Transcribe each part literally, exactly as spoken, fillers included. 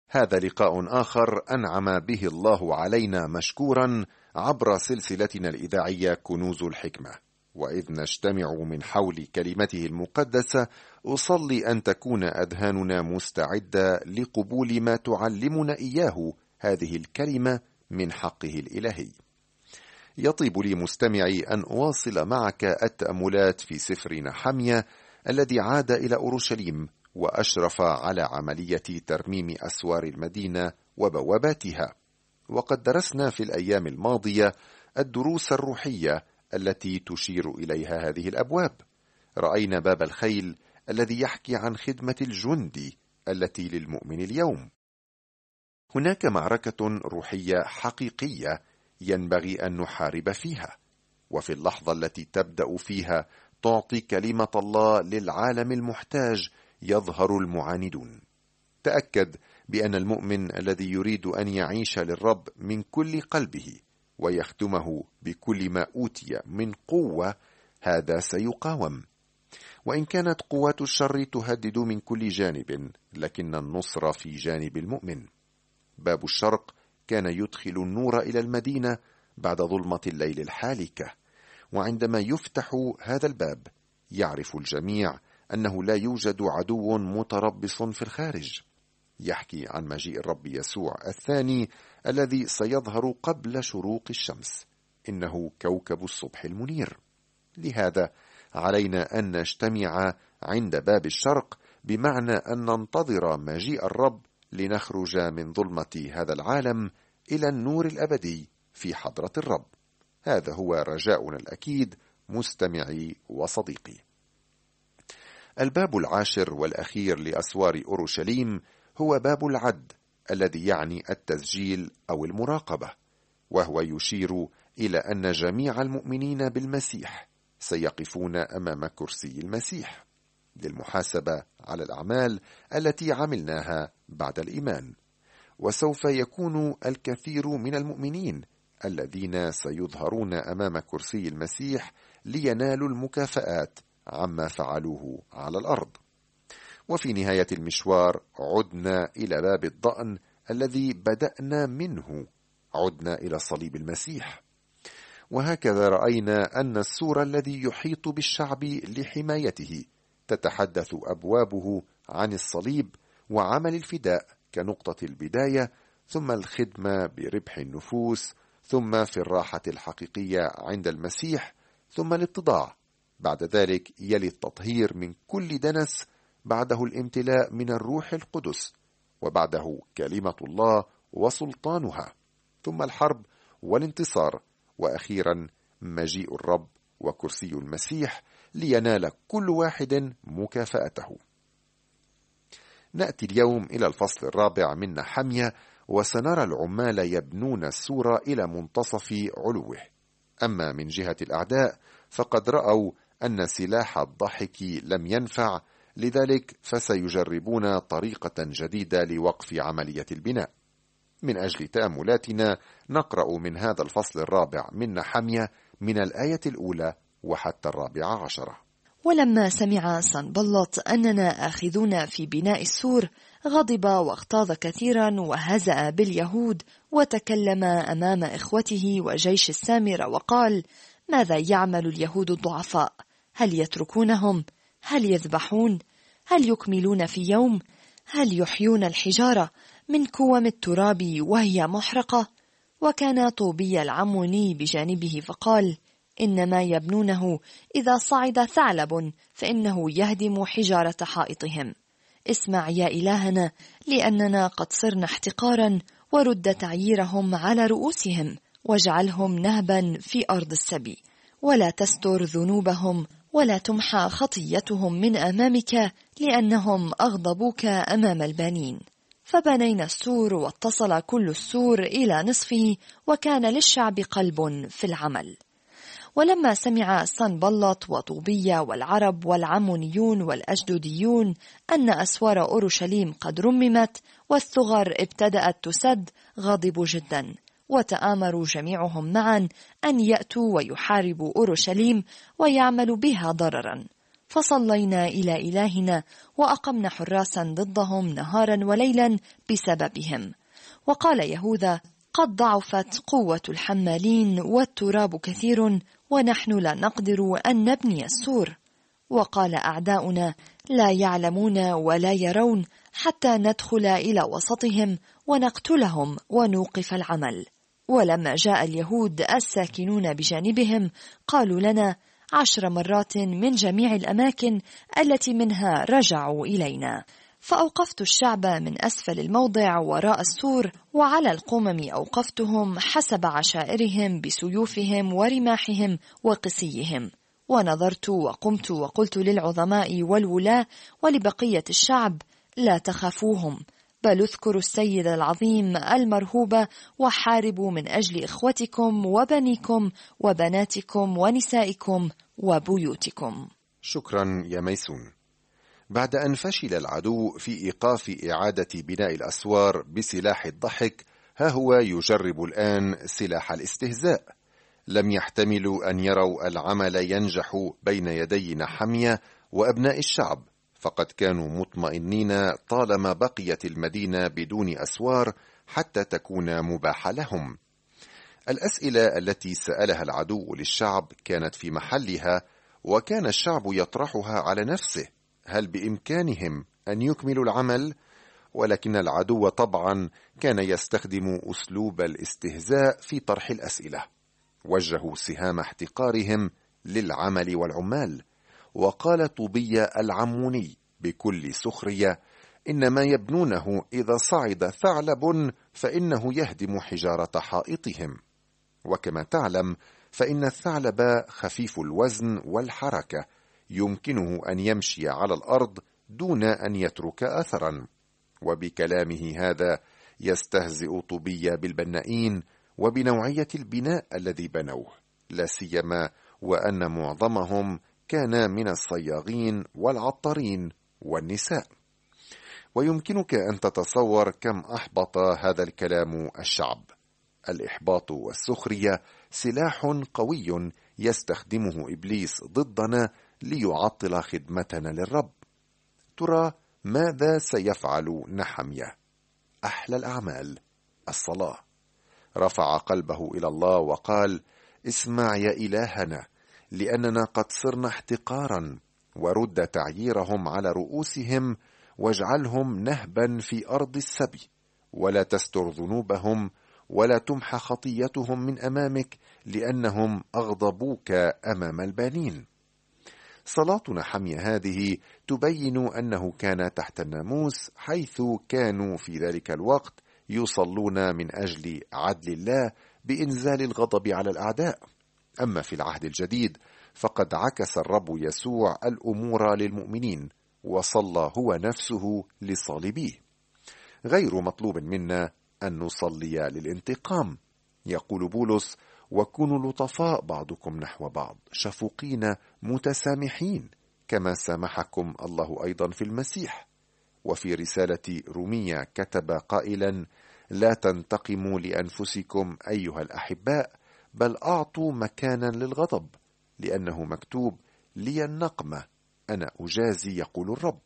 هذا لقاء آخر أنعم به الله علينا مشكورا عبر سلسلتنا الإذاعية كنوز الحكمة، وإذ نجتمع من حول كلمته المقدسة أصلي أن تكون أذهاننا مستعدة لقبول ما تعلمنا إياه هذه الكلمة من حقه الإلهي. يطيب لي مستمعي أن أواصل معك التأملات في سفر نحميا الذي عاد إلى أورشليم وأشرف على عملية ترميم أسوار المدينة وبواباتها. وقد درسنا في الأيام الماضية الدروس الروحية التي تشير إليها هذه الأبواب. رأينا باب الخيل الذي يحكي عن خدمة الجندي التي للمؤمن اليوم. هناك معركة روحية حقيقية ينبغي أن نحارب فيها، وفي اللحظة التي تبدأ فيها تعطي كلمة الله للعالم المحتاج يظهر المعاندون. تأكد بأن المؤمن الذي يريد أن يعيش للرب من كل قلبه ويخدمه بكل ما أوتي من قوة هذا سيقاوم، وإن كانت قوات الشر تهدد من كل جانب، لكن النصر في جانب المؤمن. باب الشرق كان يدخل النور إلى المدينة بعد ظلمة الليل الحالكة، وعندما يفتح هذا الباب يعرف الجميع أنه لا يوجد عدو متربص في الخارج. يحكي عن مجيء الرب يسوع الثاني الذي سيظهر قبل شروق الشمس، إنه كوكب الصبح المنير. لهذا علينا أن نجتمع عند باب الشرق، بمعنى أن ننتظر مجيء الرب لنخرج من ظلمة هذا العالم إلى النور الأبدي في حضرة الرب. هذا هو رجاؤنا الأكيد مستمعي وصديقي. الباب العاشر والأخير لأسوار أورشليم هو باب العد، الذي يعني التسجيل أو المراقبة، وهو يشير إلى أن جميع المؤمنين بالمسيح سيقفون أمام كرسي المسيح للمحاسبة على الأعمال التي عملناها بعد الإيمان. وسوف يكون الكثير من المؤمنين الذين سيظهرون أمام كرسي المسيح لينالوا المكافآت عما فعلوه على الأرض. وفي نهاية المشوار عدنا إلى باب الضأن الذي بدأنا منه، عدنا إلى صليب المسيح. وهكذا رأينا أن السور الذي يحيط بالشعب لحمايته تتحدث أبوابه عن الصليب وعمل الفداء كنقطة البداية، ثم الخدمة بربح النفوس، ثم في الراحة الحقيقية عند المسيح، ثم الاتضاع. بعد ذلك يلي التطهير من كل دنس، بعده الامتلاء من الروح القدس، وبعده كلمة الله وسلطانها، ثم الحرب والانتصار، وأخيرا مجيء الرب وكرسي المسيح لينال كل واحد مكافأته. نأتي اليوم إلى الفصل الرابع من نحميا، وسنرى العمال يبنون السور إلى منتصف علوه. أما من جهة الأعداء فقد رأوا أن سلاح الضحك لم ينفع، لذلك فسيجربون طريقة جديدة لوقف عملية البناء. من أجل تأملاتنا نقرأ من هذا الفصل الرابع من نحميا من الآية الأولى وحتى الرابعة عشرة. ولما سمع صنبلط أننا آخذون في بناء السور غضب واغتاظ كثيرا وهزأ باليهود، وتكلم أمام إخوته وجيش السامرة وقال: ماذا يعمل اليهود الضعفاء؟ هل يتركونهم؟ هل يذبحون؟ هل يكملون في يوم؟ هل يحيون الحجارة من كوم التراب وهي محرقة؟ وكان طوبيا العموني بجانبه فقال: إنما يبنونه إذا صعد ثعلب فإنه يهدم حجارة حائطهم. اسمع يا إلهنا، لأننا قد صرنا احتقارا، ورد تعييرهم على رؤوسهم، واجعلهم نهبا في أرض السبي، ولا تستر ذنوبهم، ولا تمحى خطيتهم من أمامك، لأنهم أغضبوك أمام البانين. فبنينا السور، واتصل كل السور إلى نصفه، وكان للشعب قلب في العمل. ولما سمع صنبلط وطوبية والعرب والعمونيون والأجدوديون أن أسوار أورشليم قد رممت والثغر ابتدأت تسد، غضبوا جدا، وتآمروا جميعهم معا أن يأتوا ويحاربوا أورشليم ويعملوا بها ضررا. فصلينا إلى إلهنا وأقمنا حراسا ضدهم نهارا وليلا بسببهم. وقال يهوذا: قد ضعفت قوة الحمالين والتراب كثير ونحن لا نقدر أن نبني السور. وقال أعداؤنا: لا يعلمون ولا يرون حتى ندخل إلى وسطهم ونقتلهم ونوقف العمل. ولما جاء اليهود الساكنون بجانبهم قالوا لنا عشر مرات من جميع الأماكن التي منها رجعوا إلينا. فأوقفت الشعب من أسفل الموضع وراء السور، وعلى القمم أوقفتهم حسب عشائرهم بسيوفهم ورماحهم وقسيهم. ونظرت وقمت وقلت للعظماء والولاة ولبقية الشعب: لا تخافوهم، بل اذكروا السيد العظيم المرهوب، وحاربوا من أجل إخوتكم وبنيكم وبناتكم ونسائكم وبيوتكم. شكرا يا ميسون. بعد أن فشل العدو في إيقاف إعادة بناء الأسوار بسلاح الضحك، ها هو يجرب الآن سلاح الاستهزاء. لم يحتملوا أن يروا العمل ينجح بين يدي نحمية وأبناء الشعب، فقد كانوا مطمئنين طالما بقيت المدينة بدون أسوار حتى تكون مباحة لهم. الأسئلة التي سألها العدو للشعب كانت في محلها، وكان الشعب يطرحها على نفسه: هل بإمكانهم أن يكملوا العمل؟ ولكن العدو طبعا كان يستخدم أسلوب الاستهزاء في طرح الأسئلة. وجهوا سهام احتقارهم للعمل والعمال. وقال طوبيا العموني بكل سخرية: إن ما يبنونه إذا صعد ثعلب فإنه يهدم حجارة حائطهم. وكما تعلم فإن الثعلب خفيف الوزن والحركة، يمكنه أن يمشي على الأرض دون أن يترك أثرا. وبكلامه هذا يستهزئ طوبيا بالبنائين وبنوعية البناء الذي بنوه، لا سيما وأن معظمهم كان من الصياغين والعطارين والنساء. ويمكنك أن تتصور كم أحبط هذا الكلام الشعب. الإحباط والسخرية سلاح قوي يستخدمه إبليس ضدنا ليعطل خدمتنا للرب. ترى ماذا سيفعل نحمية؟ أحلى الأعمال الصلاة. رفع قلبه إلى الله وقال: اسمع يا إلهنا، لأننا قد صرنا احتقارا، ورد تعييرهم على رؤوسهم، واجعلهم نهبا في أرض السبي، ولا تستر ذنوبهم ولا تمحى خطيتهم من أمامك، لأنهم أغضبوك أمام البانين. صلاة نحمية هذه تبين أنه كان تحت الناموس، حيث كانوا في ذلك الوقت يصلون من أجل عدل الله بإنزال الغضب على الأعداء. أما في العهد الجديد فقد عكس الرب يسوع الأمور للمؤمنين، وصلى هو نفسه لصالبيه. غير مطلوب منا أن نصلي للانتقام. يقول بولس: وكونوا لطفاء بعضكم نحو بعض، شفوقين متسامحين، كما سامحكم الله أيضا في المسيح. وفي رسالة رومية كتب قائلا: لا تنتقموا لأنفسكم أيها الأحباء، بل أعطوا مكانا للغضب، لأنه مكتوب: لي النقمة أنا أجازي يقول الرب.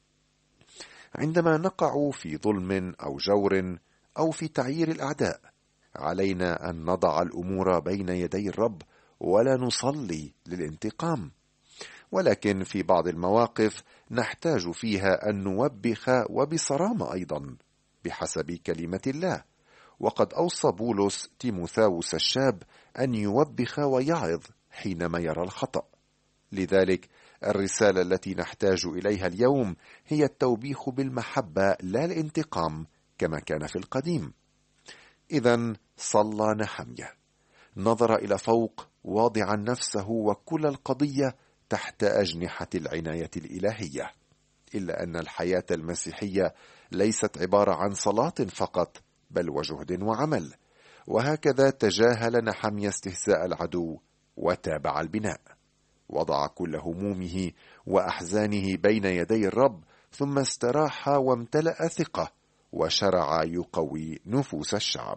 عندما نقع في ظلم أو جور أو في تعيير الأعداء، علينا أن نضع الأمور بين يدي الرب ولا نصلي للانتقام. ولكن في بعض المواقف نحتاج فيها أن نوبخ وبصرامة أيضا بحسب كلمة الله. وقد أوصى بولس تيموثاوس الشاب أن يوبخ ويعظ حينما يرى الخطأ. لذلك الرسالة التي نحتاج إليها اليوم هي التوبيخ بالمحبة لا الانتقام كما كان في القديم. إذن صلى نحمية، نظر إلى فوق واضعا نفسه وكل القضية تحت أجنحة العناية الإلهية. إلا أن الحياة المسيحية ليست عبارة عن صلاة فقط، بل وجهد وعمل. وهكذا تجاهل نحمية استهزاء العدو وتابع البناء. وضع كل همومه وأحزانه بين يدي الرب، ثم استراح وامتلأ ثقة، وشرع يقوي نفوس الشعب.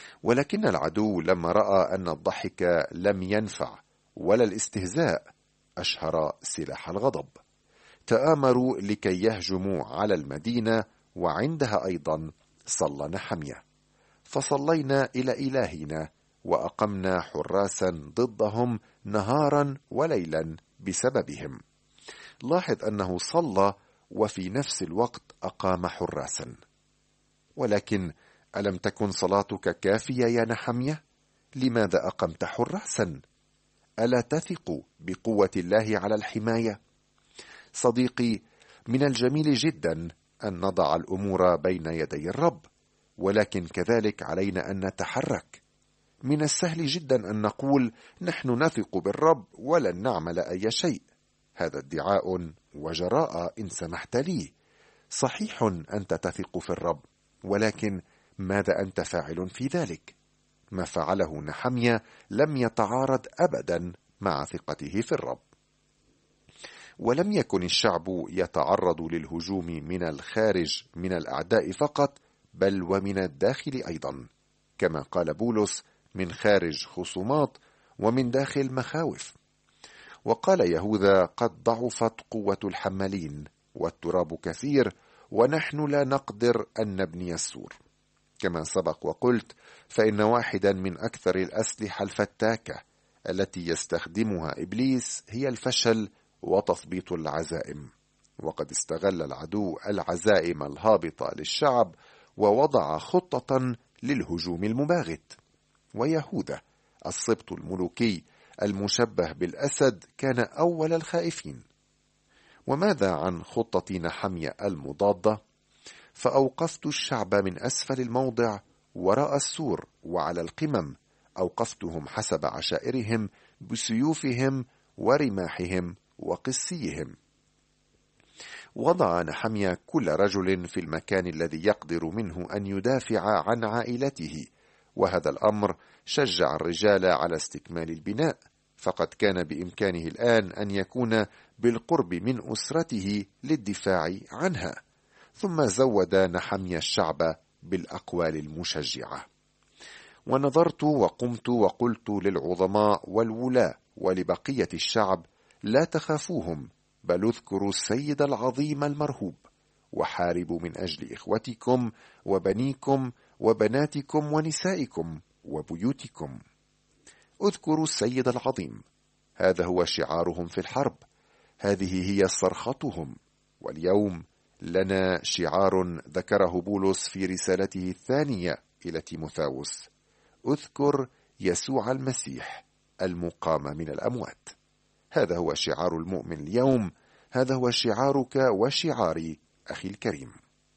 ولكن العدو لما رأى أن الضحك لم ينفع ولا الاستهزاء، أشهر سلاح الغضب. تآمروا لكي يهجموا على المدينة، وعندها أيضا صلى نحمية. فصلينا إلى إلهنا وأقمنا حراسا ضدهم نهارا وليلا بسببهم. لاحظ أنه صلى وفي نفس الوقت أقام حراسا. ولكن ألم تكن صلاتك كافية يا نحمية؟ لماذا أقمت حراسا؟ ألا تثق بقوة الله على الحماية؟ صديقي، من الجميل جدا أن نضع الأمور بين يدي الرب، ولكن كذلك علينا أن نتحرك. من السهل جدا أن نقول نحن نثق بالرب ولن نعمل أي شيء. هذا ادعاء وجراء إن سمحت لي. صحيح أنت تثق في الرب، ولكن ماذا أنت فاعل في ذلك؟ ما فعله نحمية لم يتعارض أبدا مع ثقته في الرب. ولم يكن الشعب يتعرض للهجوم من الخارج من الأعداء فقط، بل ومن الداخل أيضا، كما قال بولس: من خارج خصومات ومن داخل مخاوف. وقال يهوذا: قد ضعفت قوة الحمالين والتراب كثير ونحن لا نقدر أن نبني السور. كما سبق وقلت، فإن واحدا من أكثر الأسلحة الفتاكة التي يستخدمها إبليس هي الفشل وتثبيط العزائم. وقد استغل العدو العزائم الهابطة للشعب ووضع خطة للهجوم المباغت. ويهوذا السبط الملوكي المشبه بالأسد كان أول الخائفين. وماذا عن خطة نحمية المضادة؟ فأوقفت الشعب من أسفل الموضع وراء السور وعلى القمم، أوقفتهم حسب عشائرهم بسيوفهم ورماحهم وقسيهم. وضع نحمية كل رجل في المكان الذي يقدر منه أن يدافع عن عائلته، وهذا الأمر شجع الرجال على استكمال البناء، فقد كان بإمكانه الآن أن يكون بالقرب من أسرته للدفاع عنها. ثم زود نحمية الشعب بالأقوال المشجعة. ونظرت وقمت وقلت للعظماء والولاة ولبقية الشعب: لا تخافوهم، بل اذكروا السيد العظيم المرهوب، وحاربوا من أجل إخوتكم وبنيكم وبناتكم ونسائكم وبيوتكم. اذكروا السيد العظيم، هذا هو شعارهم في الحرب، هذه هي صرختهم. واليوم لنا شعار ذكره بولس في رسالته الثانية إلى تيموثاوس: اذكر يسوع المسيح المقام من الأموات. هذا هو شعار المؤمن اليوم، هذا هو شعارك وشعاري أخي الكريم.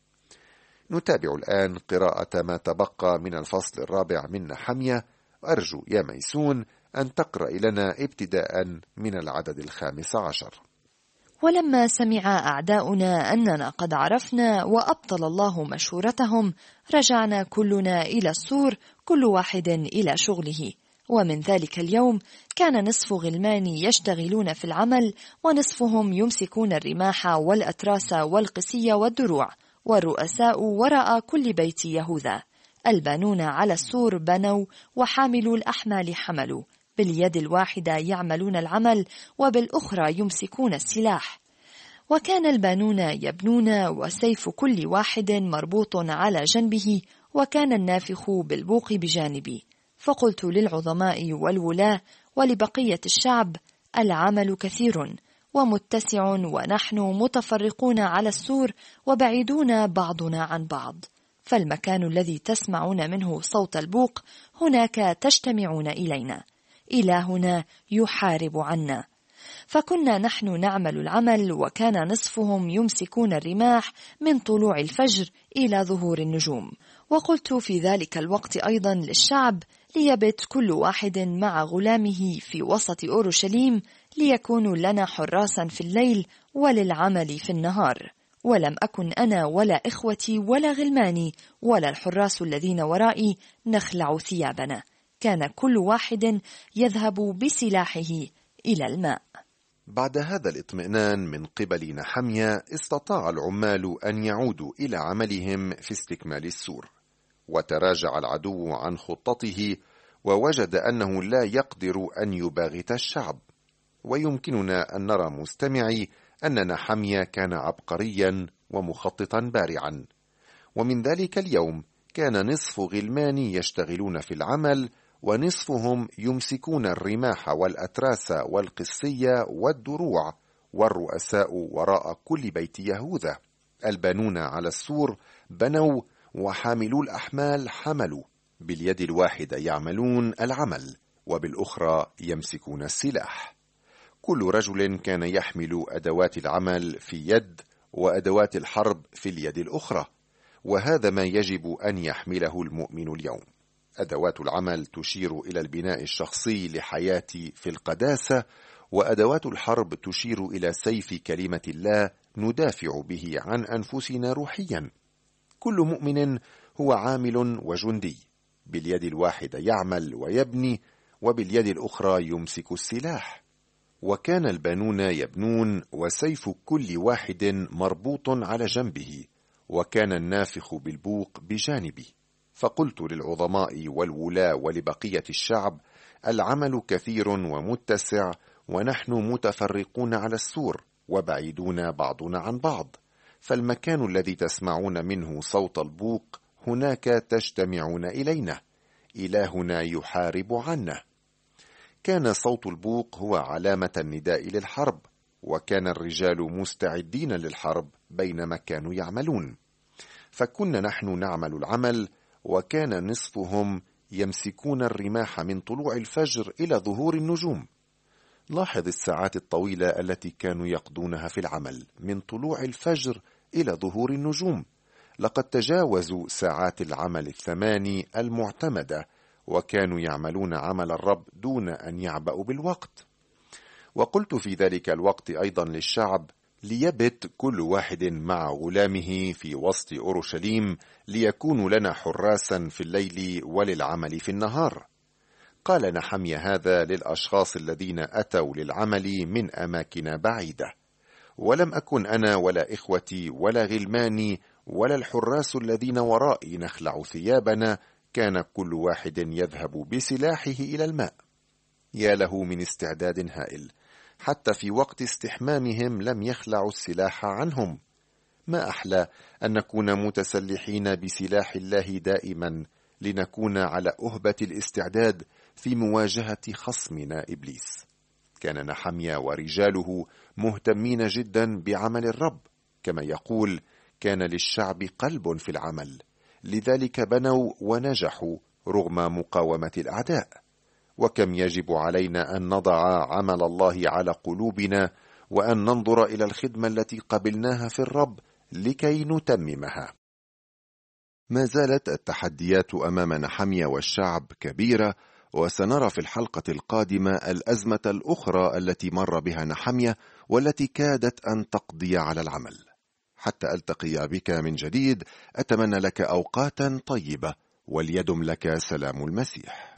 نتابع الآن قراءة ما تبقى من الفصل الرابع من نحمية. أرجو يا ميسون أن تقرأ لنا ابتداء من العدد الخامس عشر. ولما سمع أعداؤنا أننا قد عرفنا وأبطل الله مشورتهم، رجعنا كلنا إلى السور، كل واحد إلى شغله. ومن ذلك اليوم كان نصف غلماني يشتغلون في العمل، ونصفهم يمسكون الرماح والأتراس والقسية والدروع، والرؤساء وراء كل بيت يهوذا. البانون على السور بنوا، وحاملوا الأحمال حملوا، باليد الواحدة يعملون العمل وبالأخرى يمسكون السلاح. وكان البانون يبنون، وسيف كل واحد مربوط على جنبه، وكان النافخ بالبوق بجانبي. فقلت للعظماء والولاة ولبقية الشعب: العمل كثير ومتسع، ونحن متفرقون على السور وبعيدون بعضنا عن بعض، فالمكان الذي تسمعون منه صوت البوق هناك تجتمعون إلينا. إلهنا يحارب عنا. فكنا نحن نعمل العمل، وكان نصفهم يمسكون الرماح من طلوع الفجر إلى ظهور النجوم. وقلت في ذلك الوقت أيضا للشعب: ليبت كل واحد مع غلامه في وسط أورشليم، ليكونوا لنا حراسا في الليل وللعمل في النهار. ولم أكن أنا ولا إخوتي ولا غلماني ولا الحراس الذين ورائي نخلع ثيابنا، كان كل واحد يذهب بسلاحه إلى الماء. بعد هذا الاطمئنان من قبل نحمية، استطاع العمال أن يعودوا إلى عملهم في استكمال السور. وتراجع العدو عن خطته، ووجد أنه لا يقدر أن يباغت الشعب. ويمكننا أن نرى مستمعي أن نحميا كان عبقريا ومخططا بارعا. ومن ذلك اليوم كان نصف غلماني يشتغلون في العمل، ونصفهم يمسكون الرماح والأتراس والقصية والدروع، والرؤساء وراء كل بيت يهوذا. البانون على السور بنوا، وحاملو الأحمال حملوا، باليد الواحدة يعملون العمل وبالأخرى يمسكون السلاح. كل رجل كان يحمل أدوات العمل في يد وأدوات الحرب في اليد الأخرى، وهذا ما يجب أن يحمله المؤمن اليوم. أدوات العمل تشير إلى البناء الشخصي لحياتي في القداسة، وأدوات الحرب تشير إلى سيف كلمة الله ندافع به عن أنفسنا روحيا. كل مؤمن هو عامل وجندي، باليد الواحدة يعمل ويبني، وباليد الأخرى يمسك السلاح. وكان البانون يبنون، وسيف كل واحد مربوط على جنبه، وكان النافخ بالبوق بجانبه. فقلت للعظماء والولاة ولبقية الشعب: العمل كثير ومتسع، ونحن متفرقون على السور وبعيدون بعضنا عن بعض، فالمكان الذي تسمعون منه صوت البوق هناك تجتمعون إلينا، إلهنا يحارب عنا. كان صوت البوق هو علامة النداء للحرب، وكان الرجال مستعدين للحرب بينما كانوا يعملون. فكنا نحن نعمل العمل، وكان نصفهم يمسكون الرماح من طلوع الفجر إلى ظهور النجوم. لاحظ الساعات الطويلة التي كانوا يقضونها في العمل من طلوع الفجر إلى ظهور النجوم. لقد تجاوزوا ساعات العمل الثماني المعتمدة، وكانوا يعملون عمل الرب دون أن يعبأوا بالوقت. وقلت في ذلك الوقت أيضا للشعب: ليبت كل واحد مع غلامه في وسط أورشليم، ليكونوا لنا حراسا في الليل وللعمل في النهار. قال نحميا هذا للأشخاص الذين أتوا للعمل من أماكن بعيدة. ولم أكن أنا ولا إخوتي ولا غلماني ولا الحراس الذين ورائي نخلع ثيابنا، كان كل واحد يذهب بسلاحه إلى الماء. يا له من استعداد هائل! حتى في وقت استحمامهم لم يخلعوا السلاح عنهم. ما أحلى أن نكون متسلحين بسلاح الله دائما، لنكون على أهبة الاستعداد في مواجهة خصمنا إبليس. كان نحميا ورجاله مهتمين جدا بعمل الرب، كما يقول: كان للشعب قلب في العمل، لذلك بنوا ونجحوا رغم مقاومة الأعداء. وكم يجب علينا أن نضع عمل الله على قلوبنا، وأن ننظر إلى الخدمة التي قبلناها في الرب لكي نتممها. ما زالت التحديات أمام نحميا والشعب كبيرة، وسنرى في الحلقة القادمة الأزمة الأخرى التي مر بها نحميا، والتي كادت أن تقضي على العمل. حتى ألتقي بك من جديد، أتمنى لك أوقاتا طيبة، وليدم لك سلام المسيح.